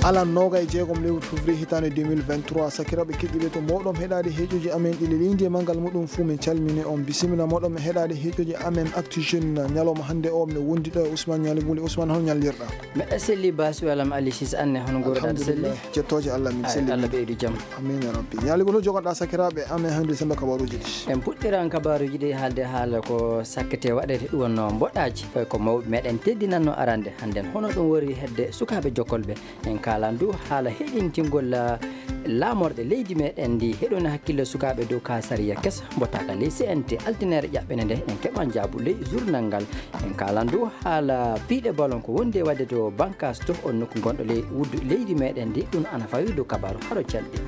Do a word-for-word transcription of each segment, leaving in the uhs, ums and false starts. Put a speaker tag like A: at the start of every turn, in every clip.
A: alan noga e jeegom lewru février hitande deux mille vingt-trois sakiraɓe keɗɗiɓe to moɗon heɗade heeƴoji amen ɗi lelidi e mangal muɗum fuu min calmini on bisimilla moɗon e heɗade heeƴoji amen actu jeune ñalawma hande o mne wondi ɗo e Ousmane Ñali Buli. Ousmane hon ñallirɗa?
B: meɗa selli basi walam Ali Sis anne hono goroɗaɗo selli
A: jettoje Allah min selli
B: Allah ɓeydu jaam.
A: amin ya rabbi. Ñali Buli jogoɗa sakiraɓe amen hande sembe kabaruji ɗi
B: en puɗɗiran kabaruji ɗi haalde haala ko sakkete waɗete ɗum wonno mboɗɗaji ko mawɓe meɗen teddinanno arande hannden hono ɗum wori hedde sukaɓe jokkolɓe en kalan du haala heɗintingol laamorɗe leydi meɗen ndi heɗone hakkille sukaɓe dow ka sariya kesa mbottaka ley C N T altinere ƴaɓɓene nde en keɓan jaabu ley journal ngal en kalan du haala piiɗe ballon ko wondi e wadde to bancas to on nokku gonɗo ley wuddu leydi meɗen ndi ɗum ana fawi dow kabaru haro calɗi.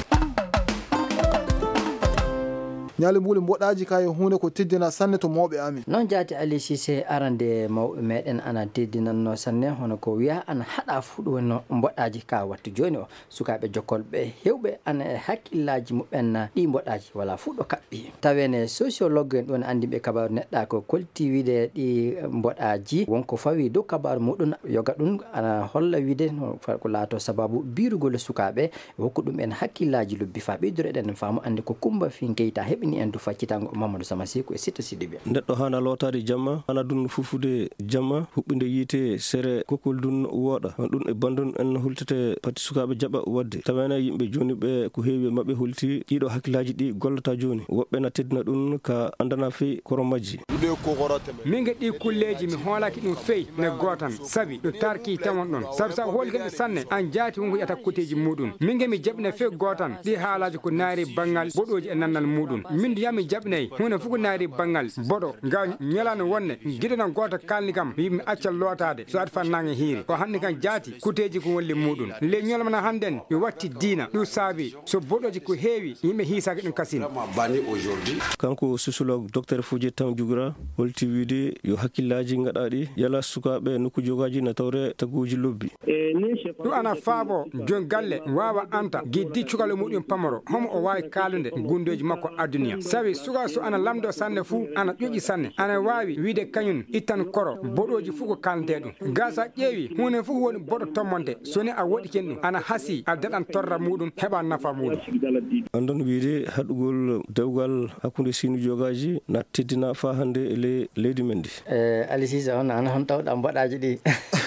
A: Ñali Buli mboɗaji ka yo hunde ko teddina sanne to mawɓe amin.
B: noon jaati Ali Cissé arande mawɓe meɗen ana teddinanno sanne hono ko wiya ana haɗa fu ɗum wonno mboɗaji ka wattu joni o sukaɓe jokkolɓe hewɓe ana e hakkillaji muɓen ɗi mboɗaji wala fu ɗo kaɓɓi tawene sociologue en ɗon andiɓe kabaru neɗɗa ko kolti wiide ɗi mboɗaji wonko fawi dow kabaru muɗum yoga ɗum ana holla wiide ko laato sababu birugol sukaɓe hokku ɗum en hakkillaji lobbi fa ɓeydoro eɗen faamu ande ko Kumba Fin Keita heɓi ni en du faccitango Mamadou Samasiko e Sita Sidibé.
C: Neɗɗo hana lotade jamma hana dun fufude jamma huɓɓinde yiite sere kokol dun wooɗa ɗum e bandun en hultete pati sukaɓe jaɓa wadde tawene yimɓe joni ɓe ko heewi mabɓe hulti ɗiɗo hakkillaji ɗi gollata joni woɓɓe na teddina ɗum ka andana feyi koro majji
D: min ɗi kulleji mi hoolaki ɗum feyi ne gotan sabi ɗo tarki tawon ɗon sabi sa holkeɓe sanne an jaati wonko yiyata koteji muɗum min mi jaɓne feyi gotan ɗi haalaji ko naari banggal boɗoji e nannal muɗum min yami jaɓnayi hunde fof ko naari banggal boɗo nga ñalano wonne guiɗonan goto kalni kam yimmi accal lotade so adi fan nange hiiri ko hande kan jaati kuteji ko wolli muɗum le ñolmana hannden yo watti diina ɗum saabi so boɗoji ko heewi yimɓe hiisaki ɗum kasino
C: kanko sociologue docteur Fodje Tam Diougara holti wiide yo hakkillaji gaɗaɗi yala sukaɓe nokku jogaji na tawre taguji lobbi
D: ɗum ana faabo jon galle wawa anta guiddi cukalo muɗum pamaro homo o wawi kalude gundoji makko aduniya sabi suka so ana lamdo sanne fuu ana ƴoƴi sanne ana wawi wiide kañum ittan koro boɗoji fuu ko kalnte ɗum gasa ƴeewi hunde fuu woni boɗo tommonte soni a woɗi ken ɗum ana haasi a daɗan torra muɗum heɓa nafa muɗum
C: andon wiide haɗugol dewgal hakkude sinu jogaji na teddina fa hande e le leydi men ndi
B: Ali Cissé on ana hon tawɗa mboɗaji ɗi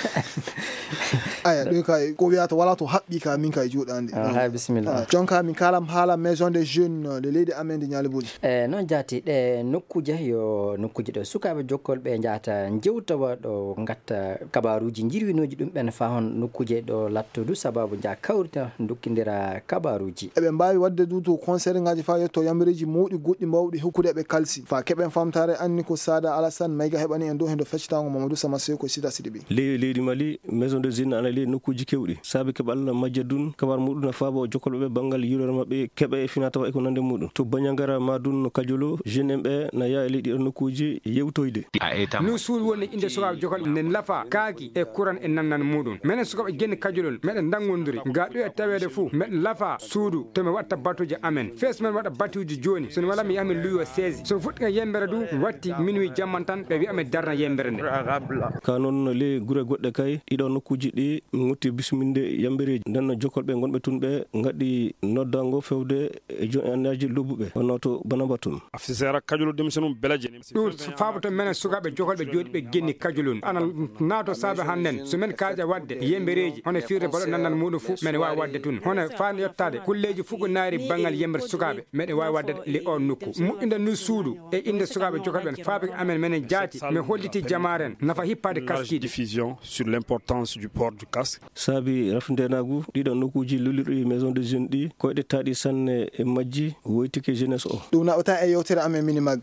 A: aya ɗum kay ko wiyata wala to haɓɓi ka min kay juuɗande
B: ha bisimilla
A: jonka min kalam haala maison des jeunes de leydi amen ndi Ñali Buli
B: e noon jaati ɗe nokkuje yo nokkuje ɗo sukaɓe jokkolɓe jahata jewtawa ɗo gatta kabaruji jirwinoji ɗum ɓen fa hon nokkuje ɗo lattudu sababu ja kawrita dokkidira kabaruji
A: eɓe mbawi wadde du to concert ngaji fa yetto yamreji mawɗi goɗɗi mbawɗi hokkude ɓe kalsi fa keɓen famtare anni ko Sada Alassane Mayga heɓani en dow hen do feccitango Mamadou Samaseko Sita Sidibé
C: ley leydi Mali maison des jeunes ana ley nokkuji kewɗi saabi keɓal majja dun kabar muɗum na faabo jokkolɓe banggal yurore mabɓe keɓe e fina tawa e ko nande muɗum to bañagara ma dun no kajolo jeune en ɓe na yaa e leydi ɗo nokkuji yewtoyde
D: nu suuɗi wonde inde sukaɓe jokkolɓe nden lafa kaaki e kuran e nannan muɗum minen sukaɓe genni kajolol meɗen dangodiri ga ɗo e tawede fuu meɗen lafa suudu to mi watta batuji amen fes men waɗa batuji joni sono wala mi yahamin luyo seize so fuɗɗi ka yembere du watti minuit jamman tan ɓe wiyamin darna yembere nde
C: ka noon le gure goɗɗe kay ɗiɗo nokkuji ɗi gotti bisminde yambereji nden jokkolɓe gonɓe tun ɓe gaɗi noddango fewde e jon annaji lobbuɓe wonno to Banabatum
E: afisera kajolo demisenu belaje
D: ɗum fabato menen sukaɓe jokolɓe jooɗi ɓe genni kajolon ana naato saabe hannden so men kaaƴa wadde yembereji hono firde baɗo nannan muɗum fuu mene wawi wadde tun hono fani yettade kulleji fuu ko naari banggal yembere sukaɓe meɗe wawi wadde le on nokku moƴƴinde nu suudu e inde sukaɓe jokolɓe faabi amen menen jaati mi holliti jamaren nafa hippade kaskiɗi
E: diffusion sur l'importance du port du casque
C: saabi rafndenagu ɗiɗon nokkuji lolirɗi maison de jeunes ɗi koyɗe taɗi sanne e majji woytike jeunesse o
A: ɗum naɓata e yewtere amen mini magga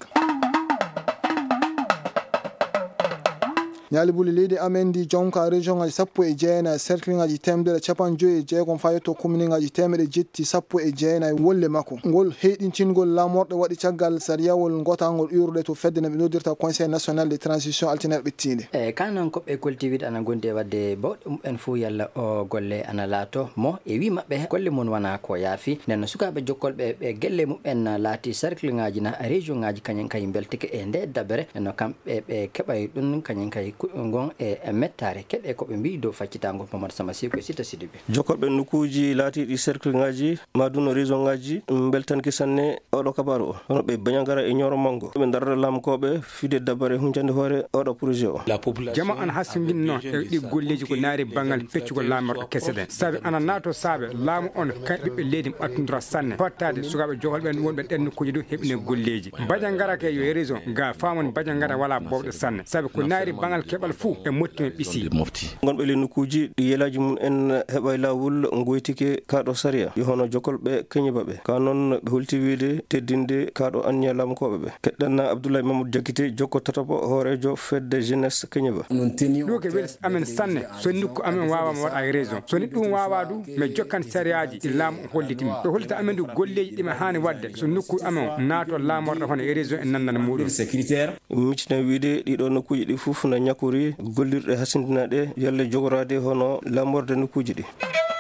A: Ñali Buli leydi amen ndi jonka région ngaji sappo e jeenayi cercle ngaji temedere capan joyi e jeegom fa yetto commune ngaji temedde jetti sappo e jeenayi wolle makko ngol heyɗintingol lamorɗo waɗi caggal sariyawol gotangol urɗe to fedde no ɓe noddirta conseil national de transition altinaire ɓettinde
B: e kanan koɓɓe koltiwiɗe ana gondi e wadde bawɗe mumɓen fo yalla o golle ana laato mo e wi mabɓe golle mum wona ko yaafi nden sukaɓe jokkolɓe ɓe gelle mumɓen laati cercle ngaji na région ngaji kañen kay beltike e nde dabere no kamɓe ɓe keɓay ɗum kañen kay gon e mettare keɗe ko ɓe mbi dow faccitango Mamadou Samasi ko sita Sidibé
C: jokkorɓe nokkuji laatiɗi cercle ngaji maduno région ngaji beltanki sanne oɗo kabaru o hono ɓe Bañangara e Nioro Mango ɓe darda lamkoɓe fide dabare huncande hoore oɗo projet o
D: jama an hasindinno e ɗi golleji ko naari bangal peccugol laamorɗo kese ɗen sabi ana naato saabe laamu on kay ɓiɓɓe leydi ɓattodira sanne hottade sukaɓe jokolɓe wonɓe ɗen nokkuji ɗo heɓine golleji Bañangara ke yo région ga famon Bañangara wala bowɗe sanne sabi ko naari bangal keɓal fuu e mottime ɓisi
C: gonɓe le nokkuji ɗi yelaji mum en heɓa lawol goytike kaɗo saria yo hono jokolɓe keñibaɓe ka noon ɓe holti wiide teddinde kaɗo anniya lamkoɓe ɓe keɗɗanna Abdoulaye Mamadou Diakité jokko tatapo hoorejo fedde jeunesse keñiba
D: ɗo ke welis amen sanne so nokku amen wawama waɗa e région so ni ɗum wawa du mi jokkan sariyaji ɗi laamu hollitimi ɗo hollita amen du golleji ɗime hani wadde so nokku amen naato laamorɗo hono e région en nandana muɗum
C: miccina wiide ɗiɗo nokkuji ɗi fof no ñakori gollirɗe hasindinaɗe yalle jogorade hono lamorde nokkuji ɗi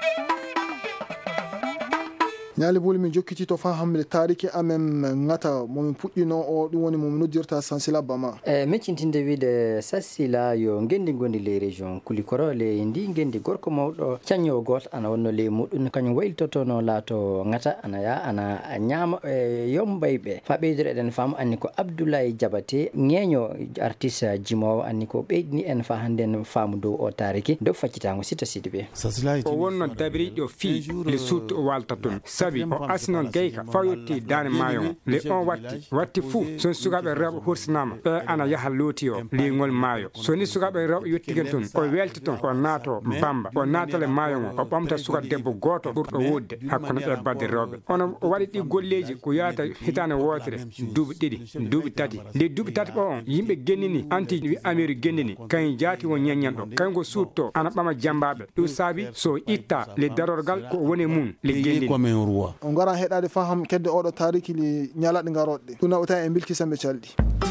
A: ñaali buli min jokkiti to fa hamle tariki amen ngata momin puɗɗino o ɗum woni momin noddirta Sansila Bama
B: e meccintinde wiide Sassila yo gendi gondi les région kulikoro le ndi gendi gorko mawɗo caññowo goto ana wonno le muɗum kañum waylitotono laato ngata ana ya ana ñaama e yombayɓe fa ɓeydore eɗen faam anni ko Abdoulaye Diabaté ñeeño artiste jimowo anni ko ɓeydini en fa hande en faamu dow o tariki dow faccitango Sita Sidibé
D: o wonno dabiriɗi o fii le suutte o walta toon sabi o asnon gayka fayotti dane mayon le on watti watti fuu son sukaɓe rewɓe hursinama ɓe ana yaha looti o ligol maayo soni sukaɓe rewɓe yettigen toon o welti toon o naato Bamba o naatale maayo o o ɓamta suka debbo goto ɓurɗo wodde hakkuno ɓe badde rewɓe ono waɗi ɗi golleji ko yahata hitande wotere duuɓi ɗiɗi duuɓi tati nde duuɓi tati ɓo on yimɓe gennini anti wi Amérique gennini kañ jaati won ñeññan ɗo kañ ko suutto ana ɓama jambaɓe ɗum saabi so itta le darorgal ko woni mum le gennini
A: on gara heɗade faham kedde oɗo tariki li ñalaɗe garoɗe ɗum naɓata e bilkisamɓe calɗi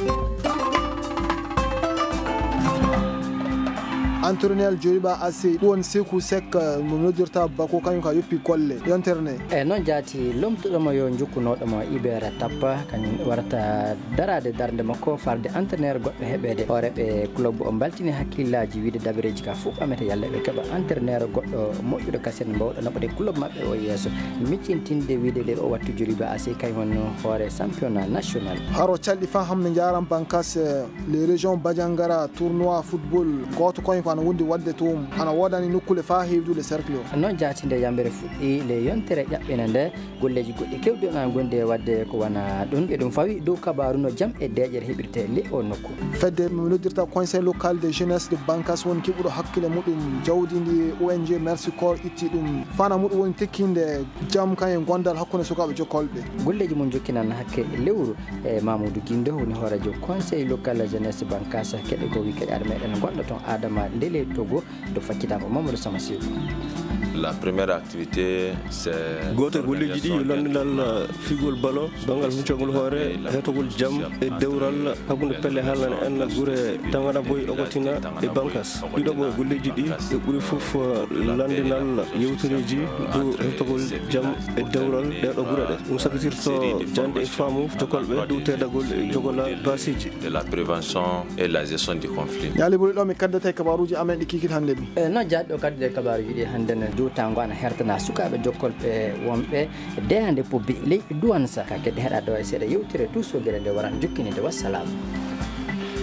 A: entraîneur Joliba Assey ɗon Sekou Seck mo noddirta bako kañum ka yoppi golle yonterne
B: e noon jaati lomtuɗomo yo jukkunoɗomo Ibera Tappa kañum warata darade darde makko farde entraîneur goɗɗo heɓede hooreɓe club o baltini hakkillaji wiide dabireji ka fof ɓamete yalla ɓe keeɓa entraîneur goɗɗo moƴƴuɗo kasen mbawɗo naɓade club maɓɓe o yeeso miccintinde wiide nde o wattu Joliba Assey kañum won hoore championnat national
A: haro calɗi fa hamne jaram bankas les régions Bañangara tournoi football goto koñ ko ana wondi wadde tum ana wodani nokkule fa hewdude cercle o
B: noon jaati nde yambere fuɗɗi le yontere ƴaɓɓene nde golleji goɗɗi kewɗi ona gonde wadde ko wana ɗum e ɗum fawi dow kabaru no jaam e deƴere heɓirte le o nokku
A: fedde mi noddirta conseil local de jeunesse de bankas woni keɓuɗo hakkille muɗum jawdi ndi O N G Merci Corps itti ɗum fana muɗum woni tekkinde jaam kañum gondal hakkude sukaɓe jokkolɓe
B: golleji mum jokkinan hakke lewru e Mamadou Guindo woni hoorejo conseil local jeunesse bankas keɗe ko wi keƴade meɗen gonɗo toon Adama Ndele Togo do faccitako Mamadou Samasiou.
F: La première activité c'est
C: goto golleji ɗi landinal figol ballon bangal huccogol hoore hetogol jaam e dewral hakkude pelle haalane en guure Tangana Boy Ogotina e Bankas ɗiɗo ɓo golleji ɗi e ɓuuri fof landinal yewtoreji dow hetogol jaam e dewral ɗeɗo guure ɗe ɗum sakitirto jande e faamu jokolɓe dow tedagol e jogola basiji
F: de la prévention et la gestion du conflit
A: yaali ɓuri ɗo mi kaddata e kabaruji amen ɗi kikit hannde ɗum
B: e noon jaɗi ɗo kaddude kabaruji ɗi hannde ne dow tango ana hertana sukaɓe jokkolɓe wonɓe deyande pobbi leydi duwansa ka kedde heɗa ɗo e seeɗa yewtire tout so gueɗe nde waran jokkinide wassalamu.